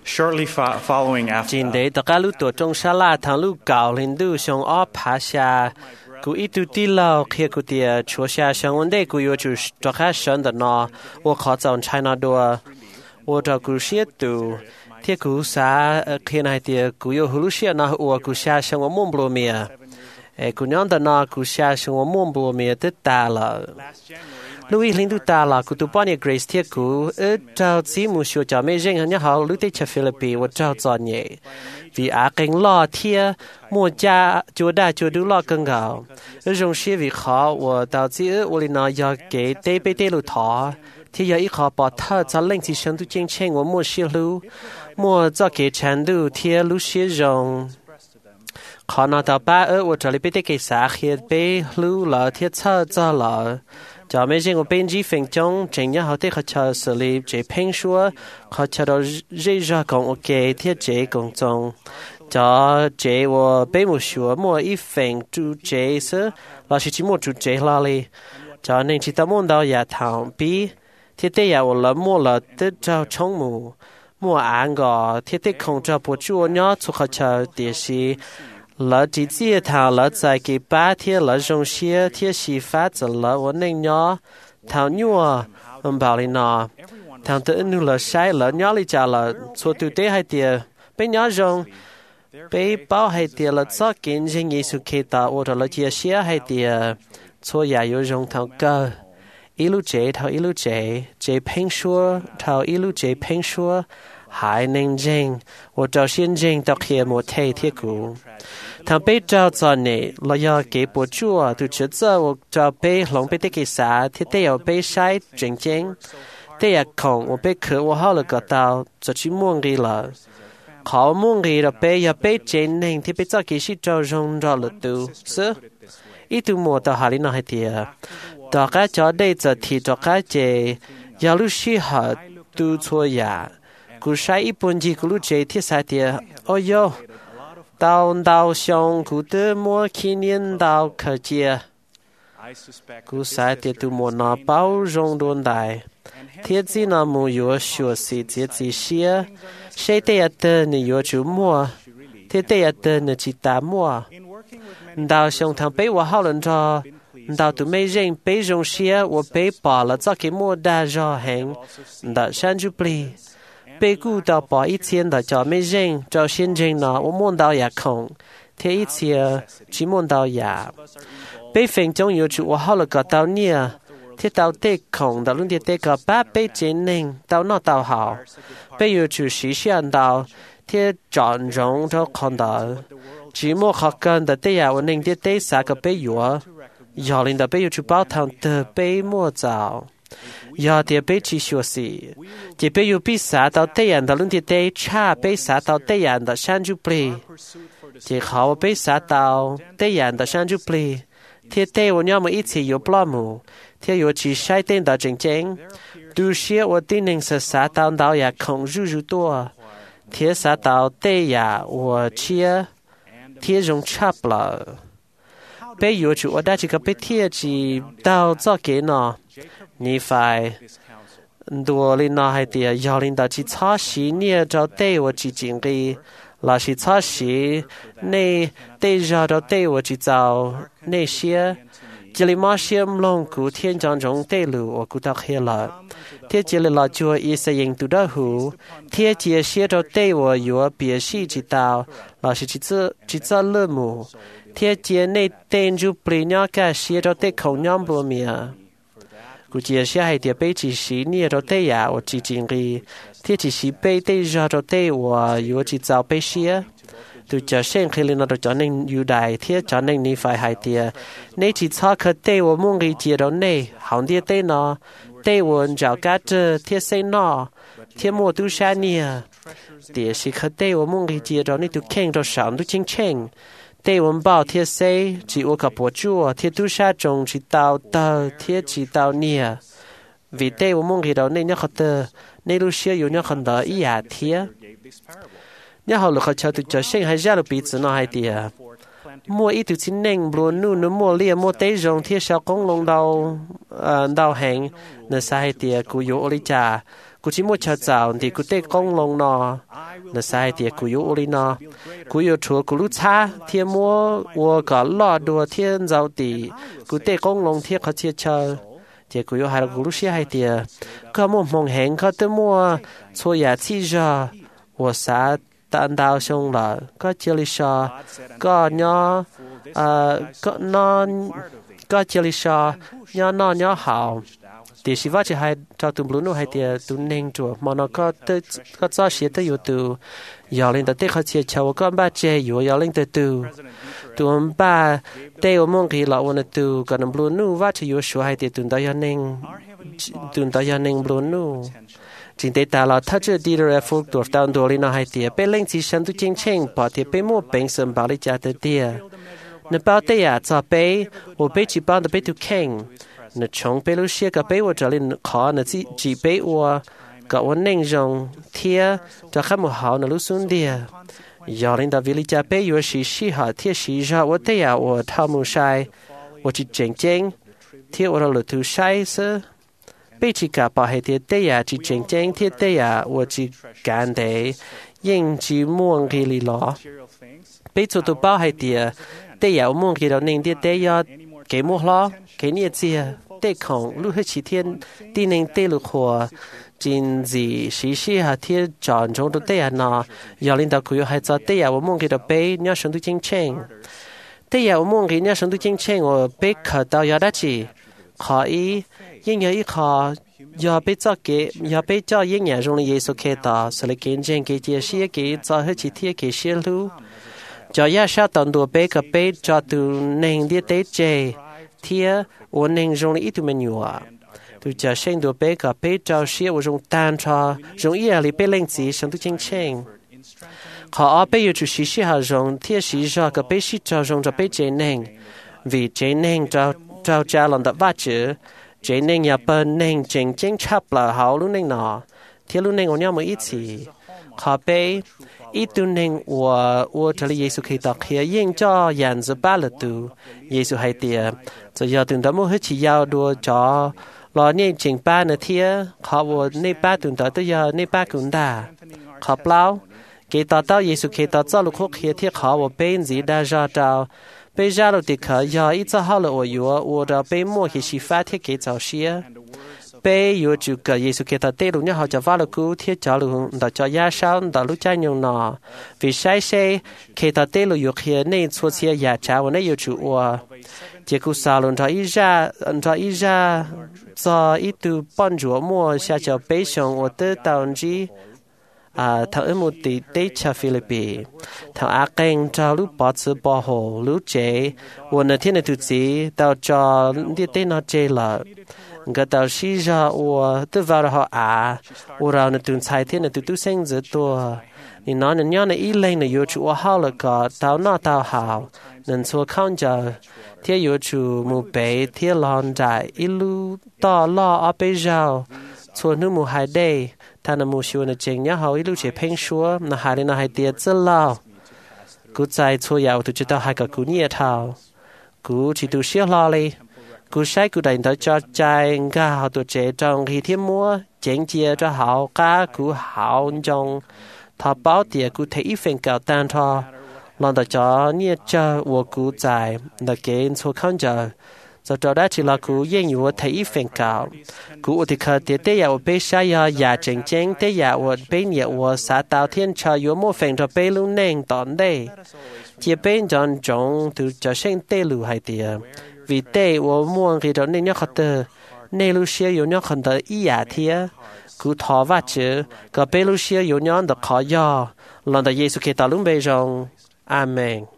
Shortly following Chính after, để tất cả lúc tổ trong sa la thằng lúc cào lên du xong ở phá xa cú ít tu tí lâu khi cú tiệt chúa xa xong vấn đề cú yêu chủ tất cả sân đó nó tôi khó chọn China đua tôi cho cú xếp tu thì cú sa khi này tiệt cú yêu hulu xếp nó tôi cú xa xong ở mông bồ mía cú nhon đó nó cú xa xong ở mông bồ mía tất ta là lúc ý linh tu ta là cú tu bao nhiêu grace thiệt cú ở trao chỉ một số cho mấy riêng hơn nhau lúc tới cho Philippines tôi trao chọn nhẹ vì á kinh lo thiệt mua cha chúa đã chúa đủ lo cân gạo ở trong xe vì khó tôi tạo chỉ ở tôi nói giờ cái tế bê tế lụt thọ thì giờ ít khó bỏ thở cho linh chỉ sinh tu chính chính tôi mua xe lưu mua cho cái chân đủ thiệt lúc xe rong khó nói tao ba ở tôi cho lấy bê tế cái xã khi bê lưu là thiệt thở cho là cho mấy riêng của bên chỉ phèn trong chính nhớ họ thấy họ chờ xử lý chế phèn xua họ chờ đó dễ ra còn ok thiết chế cũng trong cho chế của bên một số mua ít phèn chủ chế sớ là chỉ một chủ chế là đi cho nên chỉ tao muốn đâu nhà thằng bi thiết tế nhà là mua là tết cho trong mù mua ăn gò thiết tế không cho bộ chủ nhớ cho họ chờ địa sĩ lỡ chỉ chia thảo lỡ tại cái ba thiên lỡ trong xe thiên sĩ phát giờ lỡ vấn đề nhỏ thảo nhua bảo lên nó thằng tự nu lỡ sai lỡ nhỏ đi trả lỡ số tự tế hay tiền bên nhỏ rong bên bao hay tiền lỡ cho kiến trên nghệ术kỹ tạo hoặc lỡ chia sẻ hay tiền số nhà yêu rong thảo cơ ilu chế thảo ilu chế chế phèn xua thảo ilu chế phèn xua hai nên danh hoặc cho xin danh đặc hiệu một thầy thiết cũ thằng bé trao cho này là do cái bộ chùa từ trước giờ hoặc cho bé lòng bé cái xã thì đây ở bé sai chính chính đây là không hoặc bé khử hoặc họ là cái tao cho chỉ muốn gì là họ muốn gì là bé giờ bé chính nên thì bé cho cái gì cho rong cho là tu sớ ít tu mua tao hà lý nói thì tao cái cho đây giờ thì tao cái chế giờ lúc xí họ tu chua ya cú sai ít bốn gì cú lúc chế thì sai thì ôi yo đào xong cú tư mua kỷ niệm đào khởi chia cú sai thì tu mua nó bao rong đồn đại thiết gì nó mua yếu sửa sĩ thiết gì xia sẽ để tờ này yếu chủ mua thiết để tờ này chỉ ta mua đào xong thằng bé và họ lần cho đào tụi mấy riêng bé rong xia và bé bỏ là cho cái mua đa do hàng đã sang chụp li bé cũ đào bỏ ít tiền đã cho mấy riêng cho xin riêng nó và muốn đào nhà không thế ít tiền chỉ muốn đào nhà bé phèn trong yếu chủ và họ là có đào nia thế đào tê không đào luôn tê có ba bé chính nên đào nó đào hảo bé yếu chủ sĩ hiện đào thế chọn rong cho con đào chỉ mua khó cần đã tê ổn định tê xã có bé yếu giờ lên đã bé yếu chủ bảo thằng tờ bé mua giàu giờ thì bé chỉ sửa sĩ chỉ bé yếu bị xã đào tê ảnh đào luôn tê cha bé xã đào tê ảnh đào sang chụp li chỉ khó bé xã đào tê ảnh đào sang chụp li thế tê của nhau mà ít thì yếu bao mù thế yếu chỉ sai tên đào chính chính tu sửa và tin nên xã đào ya không rủ tua thế xã đào tê ya và chia thế dùng chắp là bé yếu chủ ở đây chỉ có bé thế chỉ đào cho cái nó你phải多哩那还得要领导去操心你找对我去经历，老是操心你得绕着对我去找那些。这里马些龙古天将中对路我古到黑了，天这里老就一些人读的หู天这些着对我有别是知道，老是去做乐母，天这那对就不了解些着对口娘不面。กูเจียเสียให้เดียไปจีสีเนี่ยเราได้ยาว่าจีจริงรีที่จีสีไปได้ยาเราได้ว่าอยู่จีเจ้าไปเสียตัวจะเช่นเคยเรียนเราจะนั่งอยู่ได้ที่จะนั่งนี่ฝ่ายให้เดียในจีชาเคยได้ว่ามุ่งรีเจียเราเนี่ยหางเดียได้เนาะได้วันจะกัดเจอที่เส้นเนาะที่มัวตู้ชาเนี่ยเดียสิเคยได้ว่ามุ่งรีเจียเราเนี่ยตัวเข่งเราสามตัวชิงเช่ง对文报贴谁只我个博主贴都下中只到贴只到你vì đây我梦里头那鸟好的那路些有鸟很的一呀贴鸟好了好瞧的就先还下了鼻子那还的mua ít từ chín nền luôn nu nó mua lia mua tế rong thiết sao công long đau hàng nơi sai thì cụ yếu oli trà cụ chỉ mua trà dạo thì cụ tế công long nọ 那sai的古有乌里呢，古有除古鲁差，天摸我个老多天早的，古得公龙天可接车。thì cô yêu hai là cô sĩ hai thì có một mong hẹn có tới mua cho nhà chi ra của xã tận đào xong là có chơi lý do có nhỏ có non có chơi lý do nhỏ non nhỏ hảo thì sĩ vợ chỉ hai cho tụi lũ nó hai thì tụi nên chùa mà nó có tới có cho sĩ tới yêu tụi giờ lên tới họ chơi chầu có ba chơi yêu giờ lên tới tụi ba tây ở mong kỳ lọวันtụi còn lũ nó vợ chỉ yêu số hai thì tụi ta giờ nên lũ nó chính tế ta là thắt chặt đi rồi phục tụt down đồ lên nó hai thì bên lên chỉ sản tụi chính chính bỏ thì bên mua bên sân bảo đi trả tới tiền nếu bảo tây à cho bên我被chỉ bảo được bên tụi keng nếu trong bên lúc xưa cái bên我trở lên khó nếu chỉ bên我cái我nên dùng thiệt cho khách một hảo nếu lúc xuống đi giờ lên đó vì lý cha bên我是好thiệt是好我tây à我套木晒我只正正thiệt我了图晒是被只个把黑的对呀，只正正的对呀，我只干的，应只摸给你了。被做到包黑的，对呀，我摸给到您的对呀，给摸了，给你接，对空，路黑七天，地您对路活，真是时时下天转中都对呀呢，要领导可以还做对呀，我摸给到背，你要上到正正，对呀，我摸给你要上到正正，我背可到要得起，可以。因有一考要被做给要被做一年中的耶稣开导，所以见证给解释给做好几天给泄露，就要少当多被个被做到能的得ใจ天我能中的一度没有啊，就叫生多被个被做些我中单车中夜里被领子上都进城。เขาเอาไปอยู่จุดสิสิหารงเที่ยสิจอกับไปสิจอรงจะไปเจนึงวิเจนึงจะจะหลังดับว่าเจอเจนึงอย่าเปิดนึงจริงจริงชับละเขารู้นึงหนอเที่ยรู้นึง我要么一起เขาไปอีตัวนึง我这里耶稣可以到可以应着样子办了都耶稣还点จะ要等到末日起要多着รอเนี่ยจริงป้าเนี่ยเที่ยเขาว่าในป้าตุนต่อตัว要ในป้ากุนดาเขาเปล่า给到到耶稣给到造了可以贴好我被子的绕到被绕了的可要一早好了我有我的被莫去洗发贴给早些被有这个耶稣给到对路你好就发了股贴着路到叫压烧到路占用呢为晒晒给到对路有些内错些压茶我那有主我结果沙龙到一下做一度帮助我下叫悲伤我的导致thằng em một tí tết cha Philippines thằng Á Kinh cho lúc bỏ sự bỏ hồ lúc chếวันนั้นที่ในทุกสิ่งเราจะที่เต้นเอาเจล่ะก็เราชี้จะว่าตัวเราเขาว่าเราในตุนใช้ที่ในตุเส้นจะตัวนี่น้องเนี่ยในอีเล่นในยูทูบเขาแล้วก็เราหน้าเราเขานั่นส่วนเขาจะที่ยูทูบมูเป้ที่ลอนใจอีลูต่อล้อเอาไปเจ้าส่วนนู้นมูหายได้ท่านมูชิวนะเจงเนี่ยเขาอีลูกเจ็บเพ่งชัวนะหายเลยนะหายเตี้ยจะเล่ากูใจชัวยาวตุจะต้องหายกับกูเนี่ยเท่ากูที่ดูเชี่ยวรอเลยกูใช้กูได้ต่อจอใจก้าเขาตัวเจจงที่เทียมมัวเจงเจียจะเขาก้ากูเขาจงทอเป้าเตี้ยกูเทอีเฟงเก่าตันทอลองต่อจอเนี่ยเจอวัวกูใจแต่เกณฑ์ชัวข้างเจอจะจอได้ที่เรากูยังอยู่ที่อีเฟงเก่ากูอุทิศเตี้ยเตี้ยว่าเป็นชายาเจงเจงเตี้ยว่าเป็นเนี่ยว่าสาตาวเทียนชายมัวเฟงจะเป็นลุงเน่งตอนได้เจียเป็นจอนจงถือจะเช่นเต้ลูให้เตี้ยvì tê wo muang khi đó nên nhớ khát tơ nên lúc xưa yêu nhớ khát tơ ý à thia cứ thọ vắt chữ cả bé lúc xưa yêu nhớ được khó do lần đó Giêsu khi ta lúc bây giờ amen